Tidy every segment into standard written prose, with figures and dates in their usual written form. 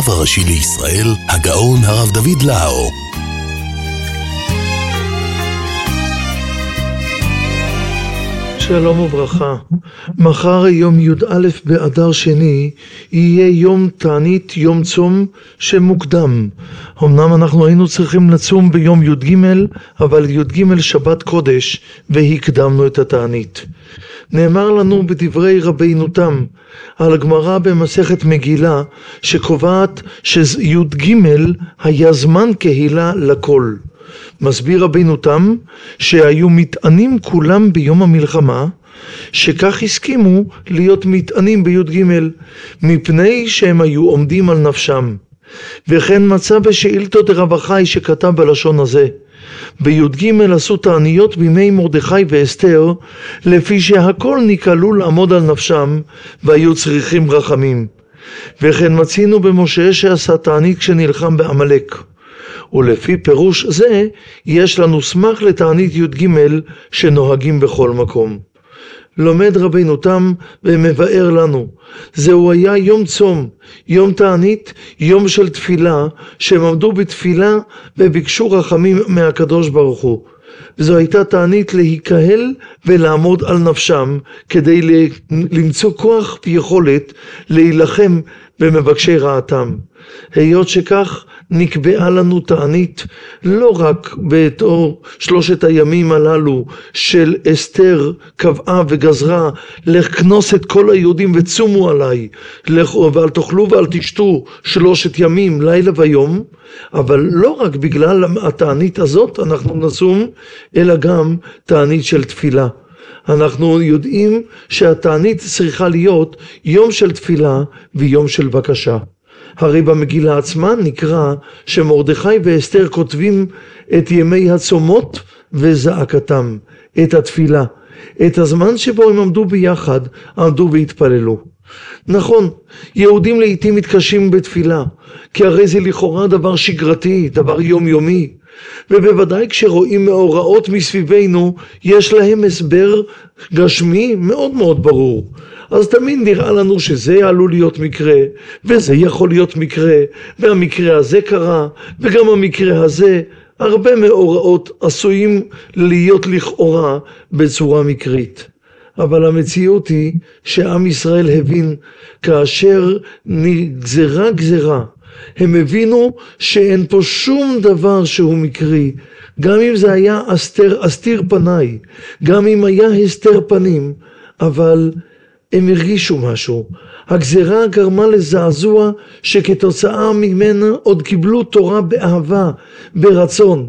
הרב הראשי לישראל, הגאון הרב דוד לאו. שלום וברכה. מחר יום י"א באדר שני יהיה יום תענית, יום צום שמוקדם. אמנם אנחנו היינו צריכים לצום ביום י"ג, אבל י"ג שבת קודש והקדמנו את התענית. נאמר לנו בדברי רבינו תם על הגמרא במסכת מגילה שקובעת שי"ג היה זמן קהילה לכל. מסביר רבינו תם שהיו מטענים כולם ביום המלחמה, שכך הסכימו להיות מטענים בי"ג מפני שהם היו עומדים על נפשם. וכן מצא בשאילתו דרב אחי שכתב בלשון הזה: בי"ג עשו תעניות בימי מרדכי ואסתר, לפי שהכל נקלו לעמוד על נפשם והיו צריכים רחמים. וכן מצינו במשה שעשה תענית כשנלחם בעמלק. ולפי פירוש זה יש לנו סמך לתענית י"ג שנוהגים בכל מקום. לומד רבינו תם ומבאר לנו, זהו היה יום צום, יום תענית, יום של תפילה, שהם עמדו בתפילה וביקשו רחמים מהקדוש ברוך הוא. וזו הייתה תענית להיקהל ולעמוד על נפשם, כדי למצוא כוח ויכולת להילחם במבקשי רעתם. היות שכך נקבעה לנו תענית לא רק בתור 3 הימים הללו של אסתר קבעה וגזרה לכנוס את כל היהודים וצומו עליי ואל תאכלו ואל תשתו 3 ימים לילה ויום, אבל לא רק בגלל התענית הזאת אנחנו נצום, אלא גם תענית של תפילה. אנחנו יודעים שהתענית צריכה להיות יום של תפילה ויום של בקשה. הרי במגילה עצמה נקרא שמרדכי ואסתר כותבים את ימי הצומות וזעקתם, את התפילה, את הזמן שבו הם עמדו ביחד, עמדו והתפללו. נכון, יהודים לעתים מתקשים בתפילה, כי הרי זה לכאורה דבר שגרתי, דבר יומיומי, ובוודאי כשרואים מאורעות מסביבנו יש להם הסבר גשמי מאוד מאוד ברור. אז תמיד נראה לנו שזה עלול להיות מקרה, וזה יכול להיות מקרה, והמקרה הזה קרה, וגם המקרה הזה, הרבה מאורעות עשויים להיות לכאורה בצורה מקרית. אבל המציאות היא שעם ישראל הבין כאשר נגזרה גזרה, הם הבינו שאין פה שום דבר שהוא מקרי, גם אם זה היה אסתיר פניי, גם אם היה הסתר פנים, אבל הם הרגישו משהו. הגזרה גרמה לזעזוע שכתוצאה ממנה עוד קיבלו תורה באהבה, ברצון,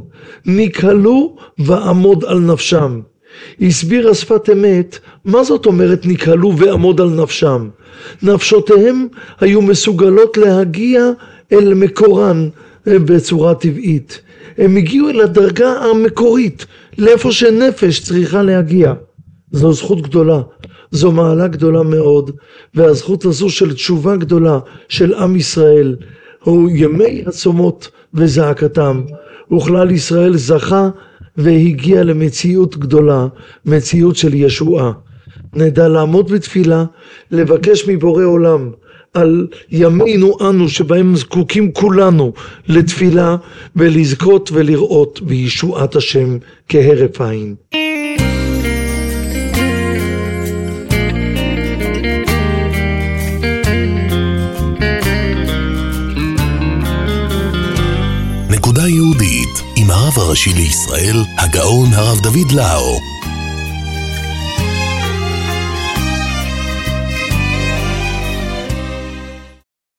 נקהלו ועמוד על נפשם. הסביר השפת אמת, מה זאת אומרת נקהלו ועמוד על נפשם? נפשותיהם היו מסוגלות להגיע אל מקורן בצורה טבעית. הם הגיעו אל הדרגה המקורית, לאיפה שנפש צריכה להגיע. זו זכות גדולה, זו מעלה גדולה מאוד, והזכות הזו של תשובה גדולה של עם ישראל, הוא ימי הצומות וזעקתם, וכלל ישראל זכה והגיע למציאות גדולה, מציאות של ישועה. נדע לעמוד בתפילה, לבקש מבורא עולם על ימינו אנו שבהם זקוקים כולנו לתפילה, ולזכות ולראות בישועת השם כהרף עין. נקודה יהודית עם הרב הראשי לישראל, הגאון הרב דוד לאו.